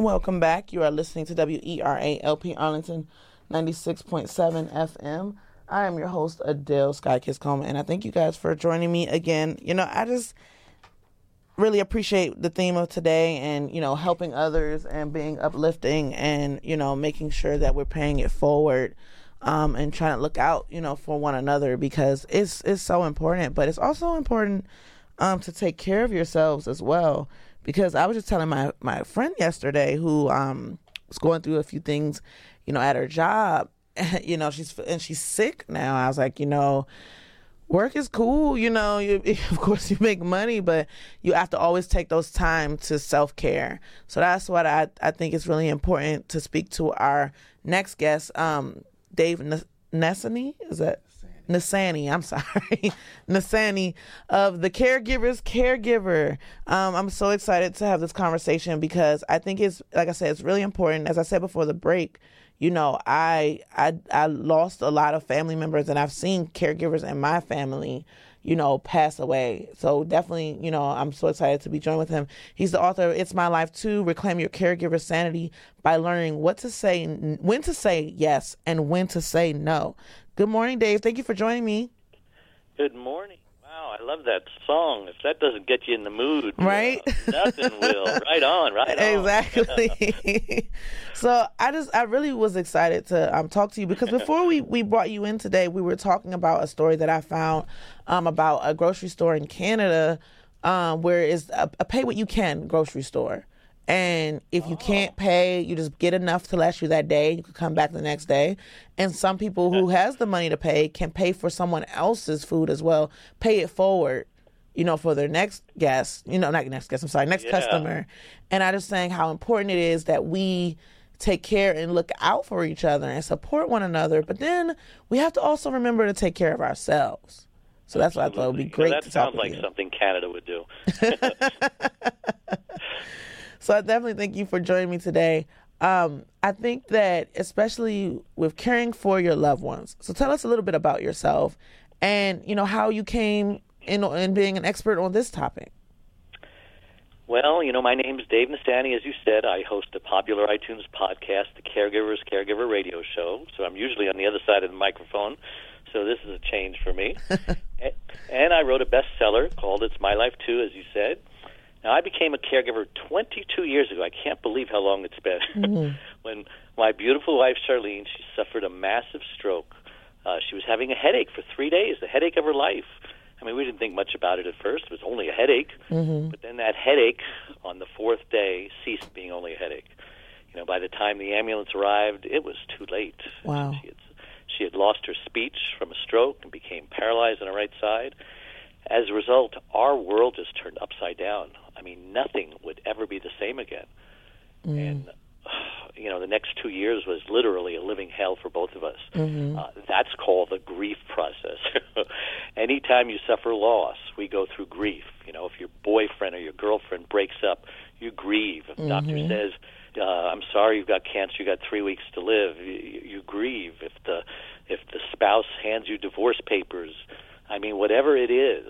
Welcome back. You are listening to WERA-LP Arlington 96.7 FM. I am your host, Adele Skykiss Coleman, and I thank you guys for joining me again. I just really appreciate the theme of today and, helping others and being uplifting and, making sure that we're paying it forward and trying to look out, for one another because it's so important. But it's also important to take care of yourselves as well. Because I was just telling my friend yesterday who was going through a few things, at her job. She's sick now. I was like, work is cool. Of course you make money, but you have to always take those time to self-care. So that's what I think is really important to speak to our next guest, Dave Nasani. Is that? Nasani, I'm sorry. Nasani of the Caregiver's Caregiver. I'm so excited to have this conversation because I think it's, like I said, it's really important. As I said before the break, I lost a lot of family members and I've seen caregivers in my family, pass away. So definitely, I'm so excited to be joined with him. He's the author of It's My Life Too, Reclaim Your Caregiver Sanity by Learning What to Say, When to Say Yes, and When to Say No. Good morning, Dave. Thank you for joining me. Good morning. Wow, I love that song. If that doesn't get you in the mood, right? Nothing will. Right on. Exactly. So I really was excited to talk to you because before we brought you in today, we were talking about a story that I found about a grocery store in Canada where it's a pay what you can grocery store. And if you can't pay, you just get enough to last you that day. You can come back the next day. And some people who has the money to pay can pay for someone else's food as well, pay it forward, for their next guest, not next guest, I'm sorry, next customer. And I just saying how important it is that we take care and look out for each other and support one another. But then we have to also remember to take care of ourselves. So that's why I thought it would be great to talk with you. That sounds like something Canada would do. So I definitely thank you for joining me today. I think that especially with caring for your loved ones. So tell us a little bit about yourself and, how you came in being an expert on this topic. Well, my name's Dave Nasani. As you said, I host a popular iTunes podcast, The Caregiver's Caregiver Radio Show. So I'm usually on the other side of the microphone. So this is a change for me. And I wrote a bestseller called It's My Life Too, as you said. Now, I became a caregiver 22 years ago. I can't believe how long it's been. Mm-hmm. When my beautiful wife, Charlene, she suffered a massive stroke. She was having a headache for 3 days, the headache of her life. I mean, we didn't think much about it at first. It was only a headache. Mm-hmm. But then that headache on the fourth day ceased being only a headache. By the time the ambulance arrived, it was too late. Wow. She had lost her speech from a stroke and became paralyzed on her right side. As a result, our world just turned upside down. I mean, nothing would ever be the same again. And, the next 2 years was literally a living hell for both of us. Mm-hmm. That's called the grief process. Anytime you suffer loss, we go through grief. If your boyfriend or your girlfriend breaks up, you grieve. If the doctor says, I'm sorry, you've got cancer, you've got 3 weeks to live, you grieve. If the spouse hands you divorce papers, I mean, whatever it is.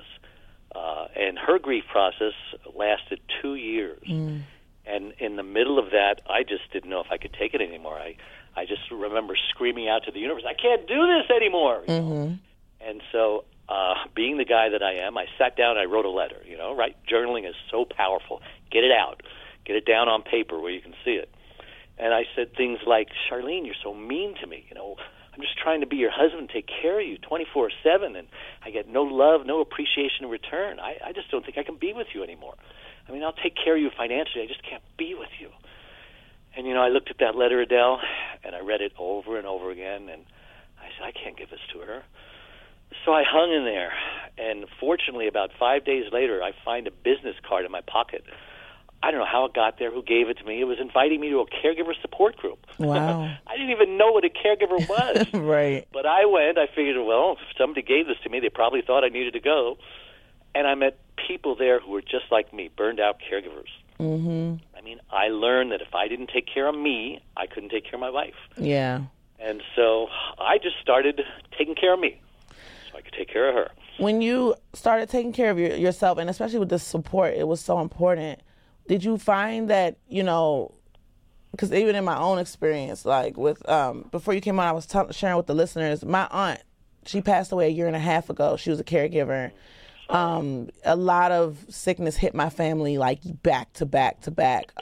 And her grief process lasted 2 years. Mm. And in the middle of that, I just didn't know if I could take it anymore. I just remember screaming out to the universe, I can't do this anymore. Mm-hmm. And so being the guy that I am, I sat down and I wrote a letter. Right? Journaling is so powerful. Get it out. Get it down on paper where you can see it. And I said things like, Charlene, you're so mean to me. I'm just trying to be your husband, take care of you 24/7, and I get no love, no appreciation in return. I just don't think I can be with you anymore. I mean, I'll take care of you financially. I just can't be with you. And, I looked at that letter, Adele, and I read it over and over again, and I said, I can't give this to her. So I hung in there, and fortunately, about 5 days later, I find a business card in my pocket. I don't know how it got there, who gave it to me. It was inviting me to a caregiver support group. Wow. I didn't even know what a caregiver was. Right. But I went. I figured, well, if somebody gave this to me, they probably thought I needed to go. And I met people there who were just like me, burned-out caregivers. Mm-hmm. I mean, I learned that if I didn't take care of me, I couldn't take care of my wife. Yeah. And so I just started taking care of me so I could take care of her. When you started taking care of yourself, and especially with the support, it was so important. Did you find that, because even in my own experience, like with before you came on, I was sharing with the listeners. My aunt, she passed away a year and a half ago. She was a caregiver. A lot of sickness hit my family like back to back to back.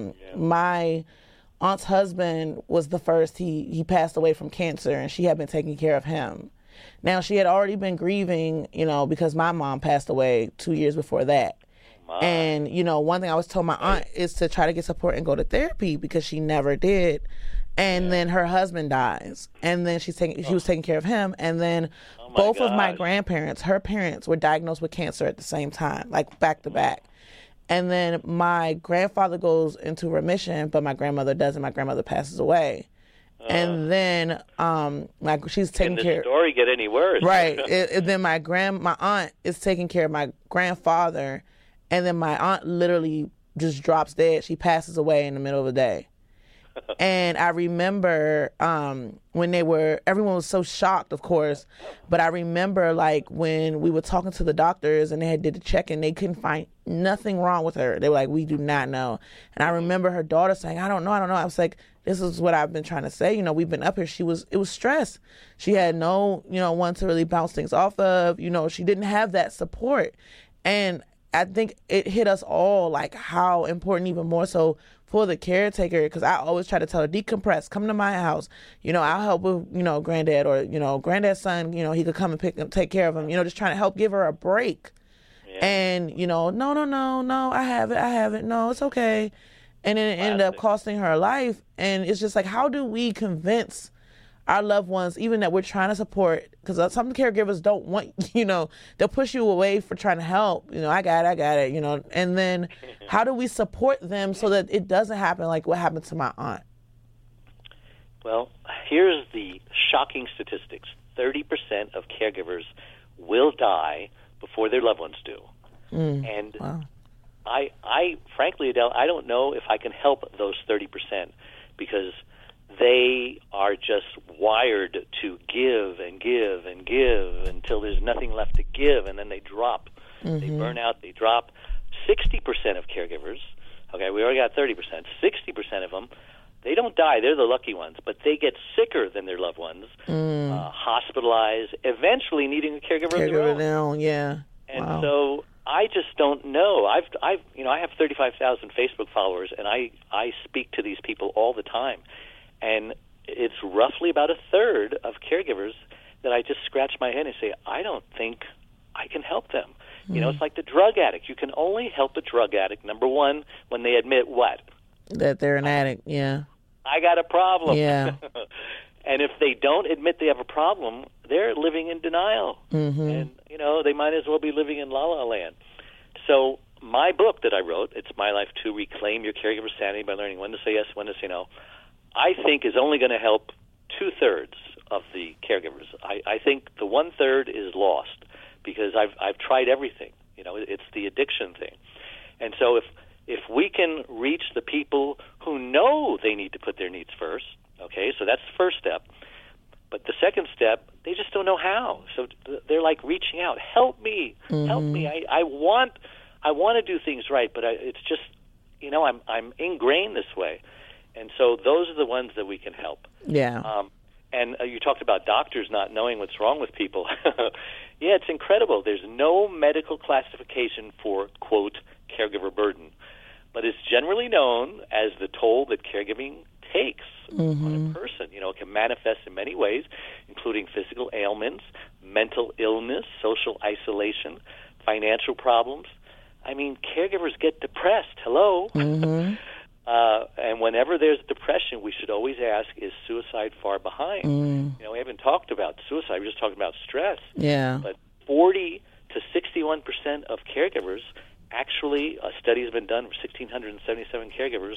My aunt's husband was the first. He passed away from cancer, and she had been taking care of him. Now, she had already been grieving, because my mom passed away 2 years before that. And, one thing I always told my aunt is to try to get support and go to therapy, because she never did. And then her husband dies. And then she was taking care of him. And then both of my grandparents, her parents, were diagnosed with cancer at the same time, like back to back. And then my grandfather goes into remission, but my grandmother doesn't. My grandmother passes away. And then she's taking care. Can the story get any worse? Right. Then my aunt is taking care of my grandfather, and then my aunt literally just drops dead. She passes away in the middle of the day. And I remember when everyone was so shocked, of course, but I remember like when we were talking to the doctors and they did the check-in, they couldn't find nothing wrong with her. They were like, we do not know. And I remember her daughter saying, I don't know. I was like, this is what I've been trying to say. We've been up here. It was stress. She had no, one to really bounce things off of. She didn't have that support. And I think it hit us all, like how important, even more so for the caretaker, because I always try to tell her, decompress, come to my house. I'll help with, granddad, or, granddad's son, he could come and take care of him, just trying to help give her a break. Yeah. And, no, I have it. No, it's okay. And then it ended up costing her life. And it's just like, how do we convince our loved ones, even that we're trying to support, because some caregivers don't want, they'll push you away for trying to help. I got it, and then how do we support them so that it doesn't happen like what happened to my aunt? Well, here's the shocking statistics. 30% of caregivers will die before their loved ones do. And wow. I frankly, Adele, I don't know if I can help those 30%, because they are just wired to give and give and give until there's nothing left to give, and then they drop. They burn out, they drop. 60% of caregivers, okay, we already got 30%, 60% of them, they don't die, they're the lucky ones, but they get sicker than their loved ones, hospitalized, eventually needing a caregiver of their own. Yeah. And so I just don't know. I have 35,000 Facebook followers, and I speak to these people all the time. And it's roughly about a third of caregivers that I just scratch my head and say, I don't think I can help them. It's like the drug addict. You can only help a drug addict, number one, when they admit what? That they're an addict, yeah. I got a problem. Yeah. And if they don't admit they have a problem, they're living in denial. And, they might as well be living in La La Land. So my book that I wrote, it's My Life to Reclaim Your Caregiver Sanity by Learning When to Say Yes, When to Say No, I think is only going to help 2/3 of the caregivers. I think the 1/3 is lost, because I've tried everything. It's the addiction thing. And so if we can reach the people who know they need to put their needs first, okay, so that's the first step. But the second step, they just don't know how. So they're like reaching out, help me, help me. I want to do things right, but it's just, I'm ingrained this way. And so those are the ones that we can help. Yeah. And you talked about doctors not knowing what's wrong with people. Yeah, it's incredible. There's no medical classification for, quote, caregiver burden. But it's generally known as the toll that caregiving takes on a person. It can manifest in many ways, including physical ailments, mental illness, social isolation, financial problems. I mean, caregivers get depressed. Hello? And whenever there's depression, we should always ask, is suicide far behind? We haven't talked about suicide. We're just talking about stress. Yeah. But 40 to 61% of caregivers, actually, a study has been done for 1,677 caregivers,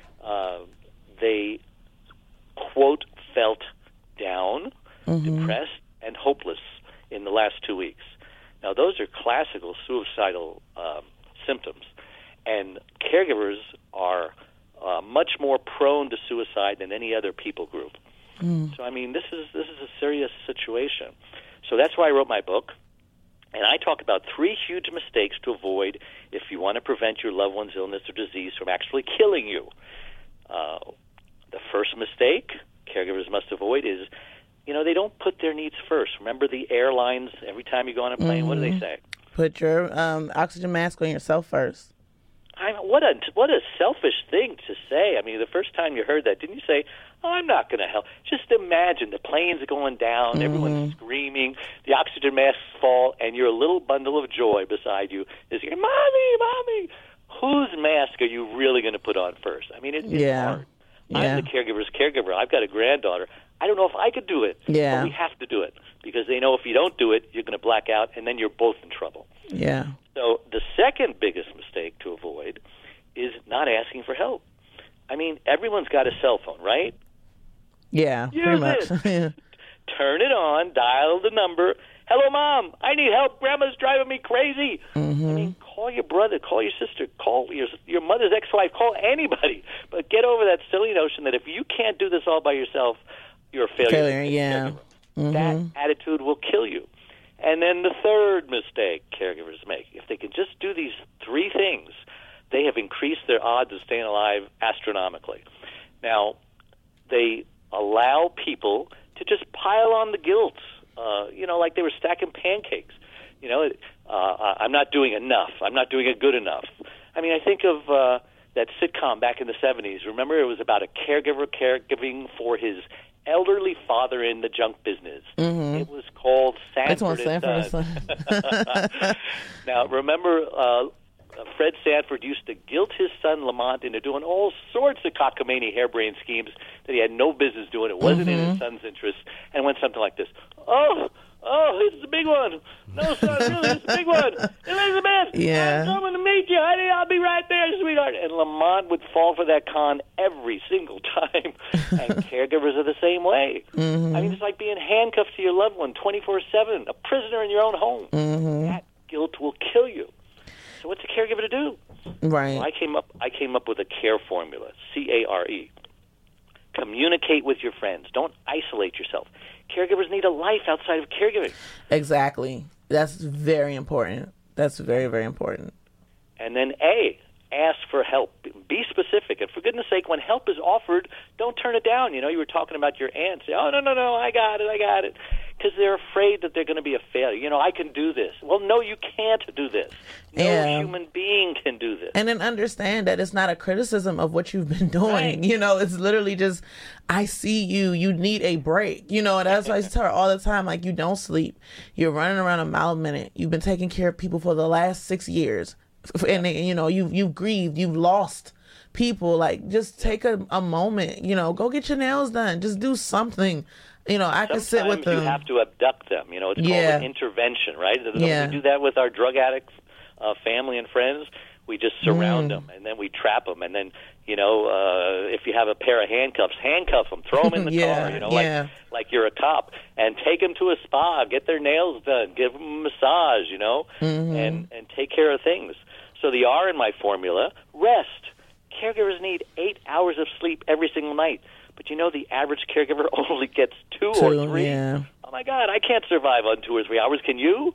they, quote, felt down, depressed, and hopeless in the last 2 weeks. Now, those are classical suicidal symptoms, and caregivers are much more prone to suicide than any other people group. So, I mean, this is a serious situation. So that's why I wrote my book, and I talk about 3 huge mistakes to avoid if you want to prevent your loved one's illness or disease from actually killing you. The first mistake caregivers must avoid is, they don't put their needs first. Remember the airlines, every time you go on a plane, what do they say? Put your oxygen mask on yourself first. What a selfish thing to say. I mean, the first time you heard that, didn't you say, I'm not going to help? Just imagine the planes are going down, everyone's screaming, the oxygen masks fall, and your little bundle of joy beside you is saying, Mommy! Whose mask are you really going to put on first? I mean, it's hard. I'm the caregiver's caregiver. I've got a granddaughter. I don't know if I could do it, but we have to do it because they know if you don't do it, you're going to black out, and then you're both in trouble. Yeah. So the second biggest mistake to avoid is not asking for help. I mean, everyone's got a cell phone, right? Yeah, pretty much. Turn it on, dial the number. Hello, Mom. I need help. Grandma's driving me crazy. I mean, call your brother, call your sister, call your mother's ex-wife, call anybody. But get over that silly notion that if you can't do this all by yourself, you're a failure. Yeah. That attitude will kill you. And then the third mistake caregivers make, if they can just do these three things, they have increased their odds of staying alive astronomically. Now, they allow people to just pile on the guilt, like they were stacking pancakes. I'm not doing enough. I'm not doing it good enough. I mean, I think of that sitcom back in the 70s. Remember, it was about a caregiver caregiving for his elderly father in the junk business. It was called Sanford and Son. Now, remember, Fred Sanford used to guilt his son Lamont into doing all sorts of cockamamie harebrained schemes that he had no business doing. It wasn't in his son's interest, and went something like this. Oh, it's the big one. No, son, really, it's the big one. Elizabeth, I'm coming to meet you, honey. I'll be right there, sweetheart. And Lamont would fall for that con every single time. And caregivers are the same way. I mean, it's like being handcuffed to your loved one 24/7, a prisoner in your own home. That guilt will kill you. So what's a caregiver to do? Right. Well, I came up with a CARE formula, CARE. Communicate with your friends. Don't isolate yourself. Caregivers need a life outside of caregiving. Exactly. That's very important. That's very, very important. And then ask for help. Be specific. And for goodness sake, when help is offered, don't turn it down. You were talking about your aunt. Say, oh, no, I got it. Because they're afraid that they're going to be a failure. I can do this. Well, no, you can't do this. No human being can do this. And then understand that it's not a criticism of what you've been doing. Right. It's literally just, I see you. You need a break. And that's why I tell her all the time, like, you don't sleep. You're running around a mile a minute. You've been taking care of people for the last 6 years. And, you've grieved. You've lost people. Like, just take a moment. Go get your nails done. Just do something. I can sit with them. You have to abduct them. It's called an intervention, right? We do that with our drug addicts, family and friends. We just surround them, and then we trap them. And then, if you have a pair of handcuffs, handcuff them, throw them in the car, like you're a cop, and take them to a spa, get their nails done, give them a massage, and take care of things. So the R in my formula, rest. Caregivers need 8 hours of sleep every single night. But the average caregiver only gets 2 or 3. Yeah. Oh, my God, I can't survive on 2 or 3 hours. Can you?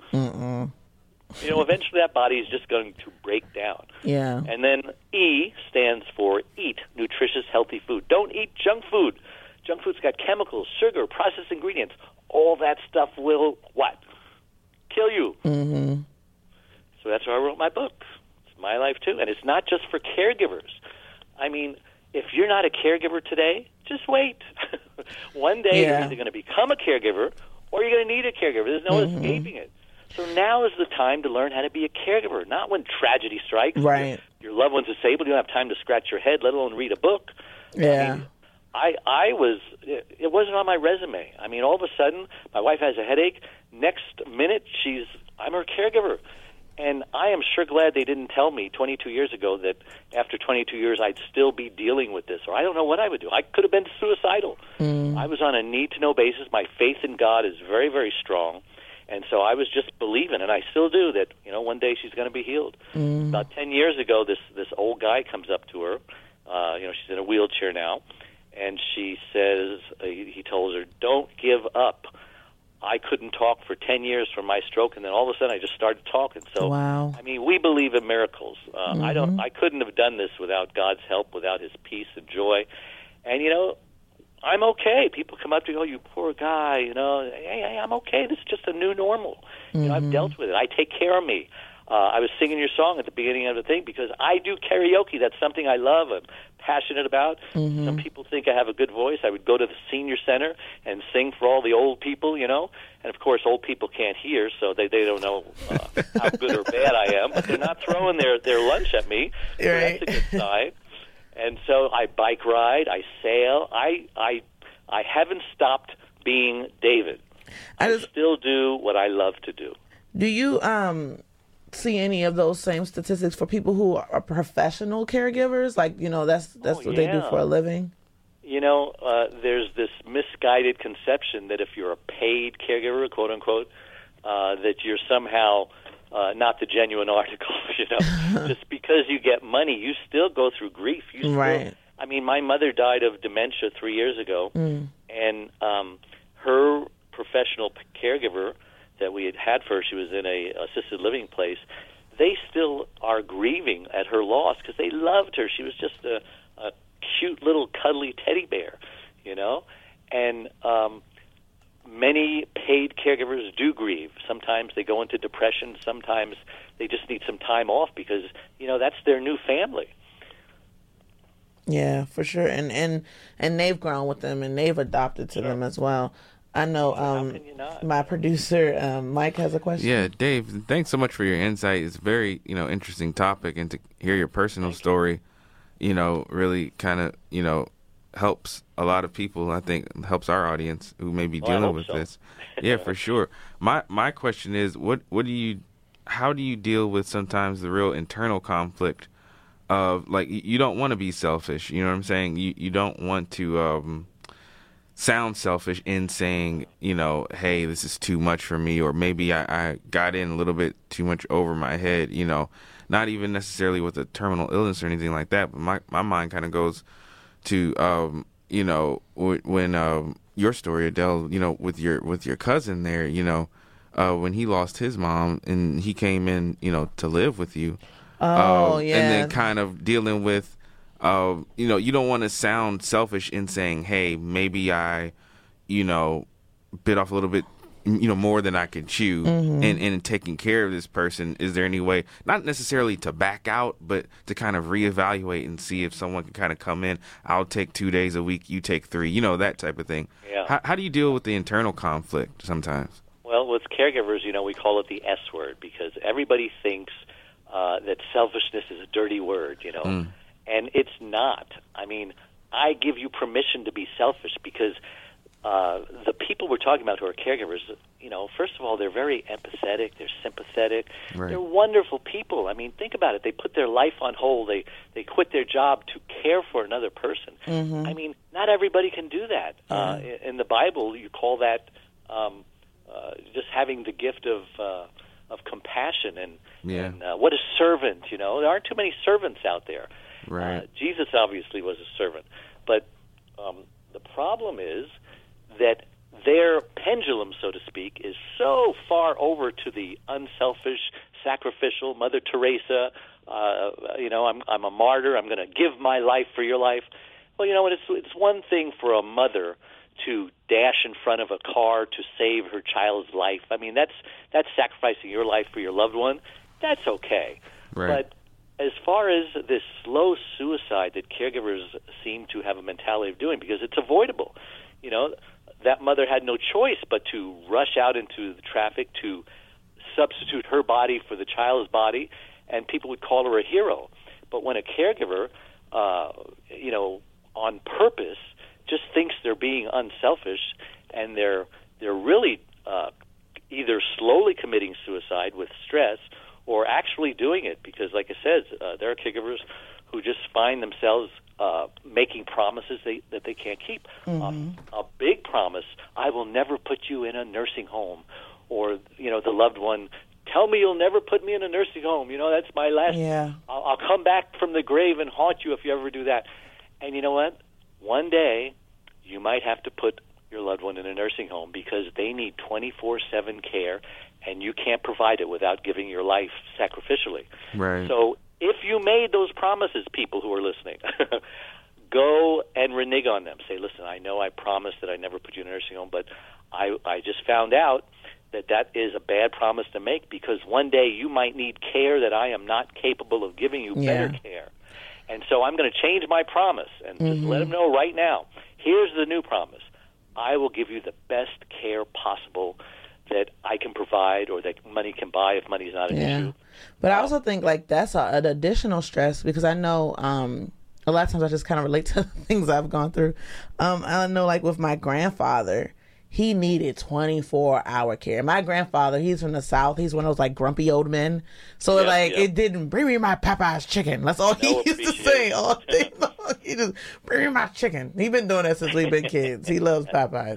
Eventually that body is just going to break down. Yeah. And then E stands for eat nutritious, healthy food. Don't eat junk food. Junk food's got chemicals, sugar, processed ingredients. All that stuff will, what? Kill you. So that's why I wrote my book. It's my life, too. And it's not just for caregivers. I mean, if you're not a caregiver today, just wait. One day you're either going to become a caregiver or you're going to need a caregiver. There's no escaping it. So now is the time to learn how to be a caregiver, not when tragedy strikes. Right. Your loved one's disabled. You don't have time to scratch your head, let alone read a book. Yeah. It wasn't on my resume. I mean, all of a sudden, my wife has a headache. Next minute, I'm her caregiver. And I am sure glad they didn't tell me 22 years ago that after 22 years I'd still be dealing with this, or I don't know what I would do. I could have been suicidal. I was on a need-to-know basis. My faith in God is very, very strong. And so I was just believing, and I still do, that one day she's going to be healed. About 10 years ago, this old guy comes up to her. She's in a wheelchair now, and she says, he told her, "Don't give up. I couldn't talk for 10 years from my stroke, and then all of a sudden I just started talking. So, wow. I mean, we believe in miracles. I couldn't have done this without God's help, without His peace and joy. And, you know, I'm okay. People come up to me, oh, you poor guy, you know. Hey, I'm okay. This is just a new normal. You know, I've dealt with it. I take care of me. I was singing your song at the beginning of the thing because I do karaoke. That's something I love. I'm passionate about. Some people think I have a good voice. I would go to the senior center and sing for all the old people, you know. And, of course, old people can't hear, so they don't know how good or bad I am. But they're not throwing their lunch at me, so right. That's a good sign. And so I bike ride, I sail. I haven't stopped being David. I still do what I love to do. Do you see any of those same statistics for people who are professional caregivers? Like, you know, that's what they do for a living? You know, there's this misguided conception that if you're a paid caregiver, quote unquote, that you're somehow not the genuine article, you know. Just because you get money, you still go through grief. You still, right. I mean, my mother died of dementia 3 years ago, and her professional caregiver that we had for her, she was in a assisted living place, they still are grieving at her loss because they loved her. She was just a cute little cuddly teddy bear, you know. And many paid caregivers do grieve. Sometimes they go into depression. Sometimes they just need some time off because, you know, that's their new family. Yeah, for sure. And they've grown with them and they've adopted to them as well. I know my producer, Mike, has a question. Yeah, Dave, thanks so much for your insight. It's a very, you know, interesting topic, and to hear your personal story, you know, really kind of, you know, helps a lot of people. I think helps our audience who may be dealing with this. Yeah, for sure. My question is, how do you deal with sometimes the real internal conflict of, like, you don't want to be selfish, you know what I'm saying? You don't want to sound selfish in saying, you know, hey, this is too much for me, or maybe I got in a little bit too much over my head, you know, not even necessarily with a terminal illness or anything like that, but my mind kind of goes to, you know, when your story, Adele, you know, with your cousin there, you know, when he lost his mom and he came in, you know, to live with you. Oh, yeah. And then kind of dealing with, you know, you don't want to sound selfish in saying, hey, maybe I, you know, bit off a little bit, you know, more than I can chew, and taking care of this person. Is there any way, not necessarily to back out, but to kind of reevaluate and see if someone can kind of come in? I'll take 2 days a week, you take 3, you know, that type of thing. Yeah. How do you deal with the internal conflict sometimes? Well, with caregivers, you know, we call it the S word because everybody thinks that selfishness is a dirty word, you know. And it's not. I mean, I give you permission to be selfish because the people we're talking about who are caregivers, you know, first of all, they're very empathetic, they're sympathetic, right. They're wonderful people. I mean, think about it. They put their life on hold. They quit their job to care for another person. I mean, not everybody can do that. In the Bible, you call that just having the gift of compassion and what a servant, you know. There aren't too many servants out there. Right. Jesus obviously was a servant, but the problem is that their pendulum, so to speak, is so far over to the unselfish, sacrificial, Mother Teresa. You know, I'm a martyr. I'm going to give my life for your life. Well, you know what? It's one thing for a mother to dash in front of a car to save her child's life. I mean, that's sacrificing your life for your loved one. That's okay. Right. But as far as this slow suicide that caregivers seem to have a mentality of doing, because it's avoidable, you know, that mother had no choice but to rush out into the traffic to substitute her body for the child's body, and people would call her a hero. But when a caregiver, you know, on purpose, just thinks they're being unselfish, and they're really either slowly committing suicide with stress or actually doing it, because, like I said, there are caregivers who just find themselves making promises that they can't keep. A big promise, I will never put you in a nursing home, or, you know, the loved one, tell me you'll never put me in a nursing home. You know, that's my last, I'll come back from the grave and haunt you if you ever do that. And you know what? One day, you might have to put your loved one in a nursing home because they need 24/7 care, and you can't provide it without giving your life sacrificially. Right. So if you made those promises, people who are listening, go and renege on them. Say, listen, I know I promised that I never put you in a nursing home, but I just found out that is a bad promise to make because one day you might need care that I am not capable of giving you better care. And so I'm going to change my promise and just let them know right now, here's the new promise. I will give you the best care possible that I can provide or that money can buy if money is not an issue. But I also think like that's an additional stress because I know a lot of times I just kind of relate to things I've gone through. I know like with my grandfather, he needed 24-hour care. My grandfather, he's from the South. He's one of those like grumpy old men. So it didn't bring me my Popeye's chicken. That's all he used to say all day long. He just bring me my chicken. He's been doing that since we've been kids. He loves Popeyes.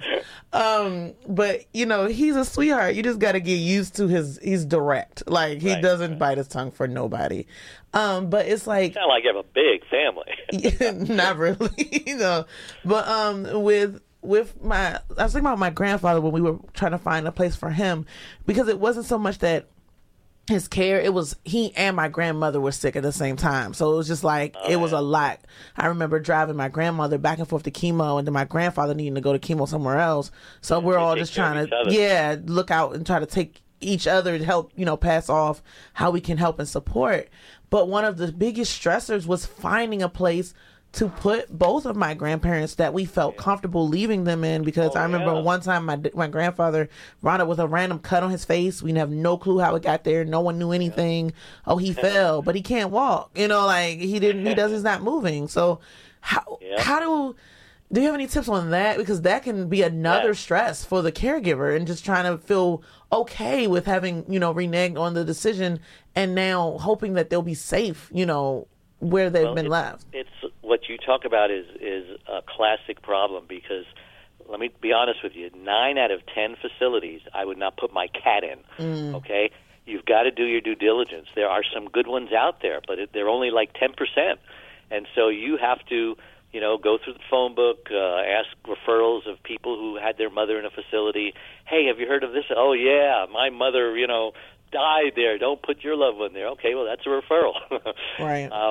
But you know, he's a sweetheart. You just got to get used to he's direct. Like he doesn't bite his tongue for nobody. But it's like, sound like you have a big family. Not really, you know. But with I was thinking about my grandfather when we were trying to find a place for him, because it wasn't so much that his care, it was he and my grandmother were sick at the same time. So it was just like, it was a lot. I remember driving my grandmother back and forth to chemo and then my grandfather needing to go to chemo somewhere else. So we're all just trying to, look out and try to take each other to help, pass off how we can help and support. But one of the biggest stressors was finding a place to put both of my grandparents that we felt comfortable leaving them in, because I remember one time my grandfather wound up with a random cut on his face. We have no clue how it got there. No one knew anything. Oh, he fell, but he can't walk. Like he's not moving. So how do you have any tips on that? Because that can be another stress for the caregiver and just trying to feel okay with having, reneged on the decision and now hoping that they'll be safe, where they've been left. It's what you talk about is a classic problem, because let me be honest with you, 9 out of 10 facilities I would not put my cat in. Okay, you've got to do your due diligence. There are some good ones out there, but they're only like 10%, and so you have to go through the phone book, ask referrals of people who had their mother in a facility. Hey, have you heard of this? Oh yeah, my mother died there. Don't put your loved one there. Okay, well that's a referral. Right.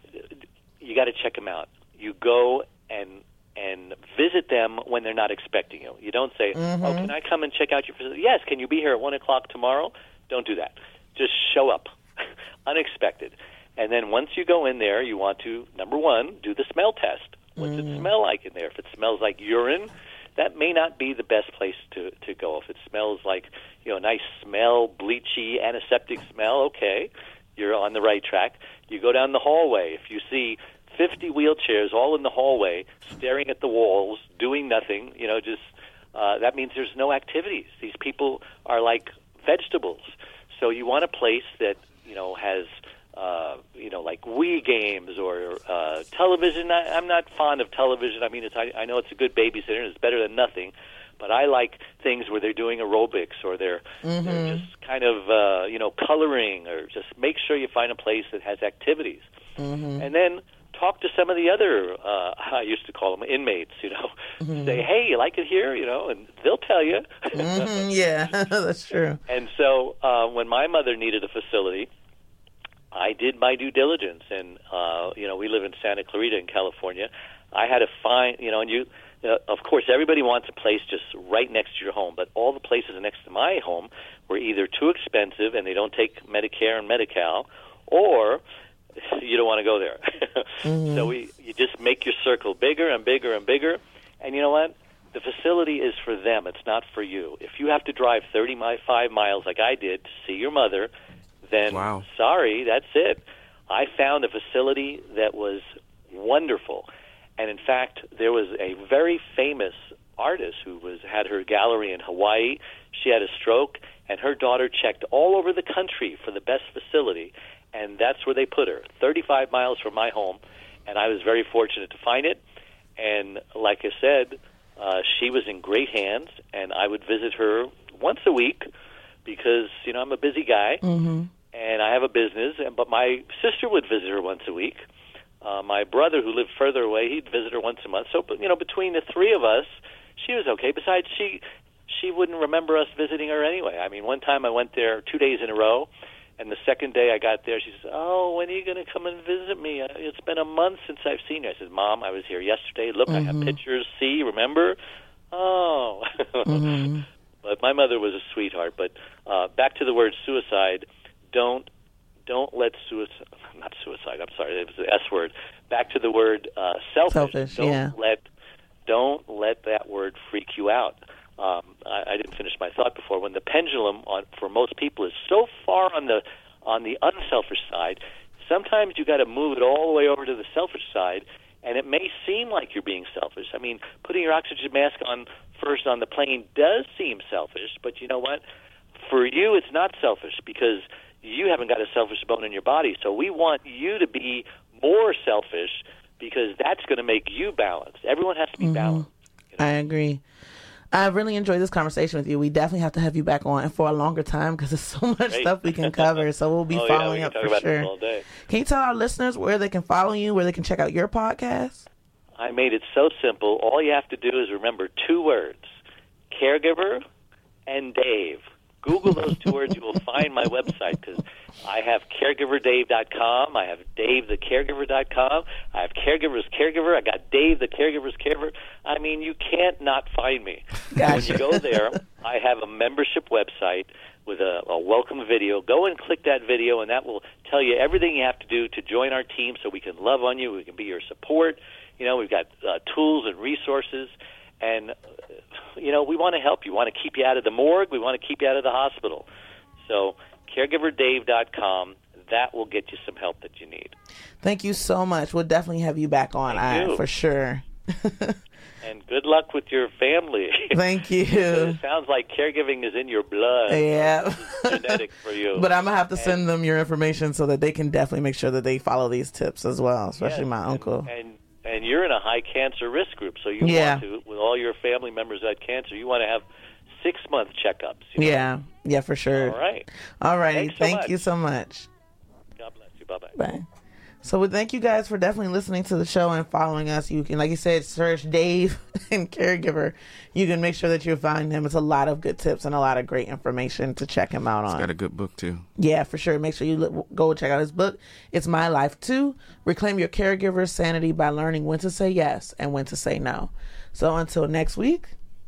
You got to check them out. You go and visit them when they're not expecting you. You don't say, "Oh, can I come and check out your facility?" Yes. Can you be here at 1:00 tomorrow? Don't do that. Just show up, unexpected. And then once you go in there, you want to, number one, do the smell test. What's it smell like in there? If it smells like urine, that may not be the best place to go. If it smells like a nice smell, bleachy, antiseptic smell, okay, you're on the right track. You go down the hallway. If you see 50 wheelchairs all in the hallway, staring at the walls, doing nothing, that means there's no activities. These people are like vegetables. So you want a place that has like Wii games or television. I'm not fond of television. I mean, I know it's a good babysitter and it's better than nothing, but I like things where they're doing aerobics or they're just kind of coloring, or just make sure you find a place that has activities. And then talk to some of the other, I used to call them inmates, say, hey, you like it here, and they'll tell you. Yeah, that's true. And so when my mother needed a facility, I did my due diligence, and we live in Santa Clarita in California. I had to find, of course, everybody wants a place just right next to your home, but all the places next to my home were either too expensive and they don't take Medicare and Medi-Cal, or you don't want to go there. So you just make your circle bigger and bigger and bigger, and you know what? The facility is for them. It's not for you. If you have to drive 35 miles like I did to see your mother, then sorry, that's it. I found a facility that was wonderful. And in fact, there was a very famous artist who had her gallery in Hawaii. She had a stroke, and her daughter checked all over the country for the best facility, and that's where they put her, 35 miles from my home. And I was very fortunate to find it. And like I said, she was in great hands, and I would visit her once a week because, I'm a busy guy. And I have a business, but my sister would visit her once a week. My brother, who lived further away, he'd visit her once a month. So, between the three of us, she was okay. Besides, she wouldn't remember us visiting her anyway. I mean, one time I went there 2 days in a row, and the second day I got there, she says, "Oh, when are you going to come and visit me? It's been a month since I've seen you." I said, "Mom, I was here yesterday. Look, I have pictures. See, remember?" Oh. But my mother was a sweetheart. But back to the word suicide, don't let suicide, not suicide, I'm sorry, it was the S word. Back to the word selfish. Don't let that word freak you out. I didn't finish my thought before. When the pendulum for most people is so far on the unselfish side, sometimes you got to move it all the way over to the selfish side, and it may seem like you're being selfish. I mean, putting your oxygen mask on first on the plane does seem selfish, but you know what? For you, it's not selfish because you haven't got a selfish bone in your body. So we want you to be more selfish because that's going to make you balanced. Everyone has to be balanced. I agree. I really enjoyed this conversation with you. We definitely have to have you back on for a longer time because there's so much stuff we can cover. So we'll be following up for sure. All day. Can you tell our listeners where they can follow you, where they can check out your podcast? I made it so simple. All you have to do is remember 2 words, caregiver and Dave. Google those 2 words. You will find my website because I have caregiverdave.com. I have davethecaregiver.com. I have Caregiver's Caregiver. I got Dave the Caregiver's Caregiver. I mean, you can't not find me. Gotcha. When you go there, I have a membership website with a welcome video. Go and click that video, and that will tell you everything you have to do to join our team so we can love on you. We can be your support. We've got tools and resources. And, we want to help you. We want to keep you out of the morgue. We want to keep you out of the hospital. So caregiverdave.com, that will get you some help that you need. Thank you so much. We'll definitely have you back on, for sure. And good luck with your family. Thank you. It sounds like caregiving is in your blood. Yeah. It's genetic for you. But I'm going to have to send them your information so that they can definitely make sure that they follow these tips as well, especially my uncle. And you're in a high cancer risk group, so you want to, with all your family members that had cancer, you want to have 6-month checkups. Yeah, for sure. All right. Thank you so much. God bless you. Bye-bye. Bye. So we thank you guys for definitely listening to the show and following us. You can, like you said, search Dave and Caregiver. You can make sure that you find him. It's a lot of good tips and a lot of great information to check him out on. He's got a good book, too. Yeah, for sure. Make sure you go check out his book. It's My Life, Too. Reclaim your caregiver's sanity by learning when to say yes and when to say no. So until next week.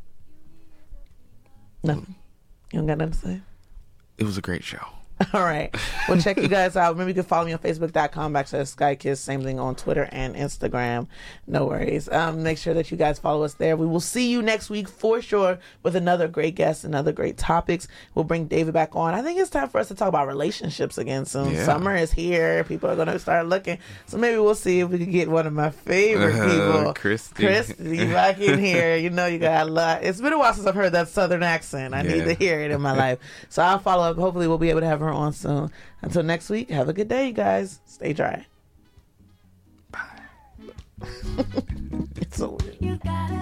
Nothing. You don't got nothing to say? It was a great show. All right. Well, check you guys out. Remember, you can follow me on Facebook.com/SkyKiss. Same thing on Twitter and Instagram. No worries. Make sure that you guys follow us there. We will see you next week for sure with another great guest and other great topics. We'll bring David back on. I think it's time for us to talk about relationships again soon. Yeah. Summer is here. People are going to start looking. So maybe we'll see if we can get one of my favorite people, Christy back in here. You got a lot. It's been a while since I've heard that Southern accent. I need to hear it in my life. So I'll follow up. Hopefully we'll be able to have her on soon. Until next week, have a good day, you guys. Stay dry. Bye. It's so weird.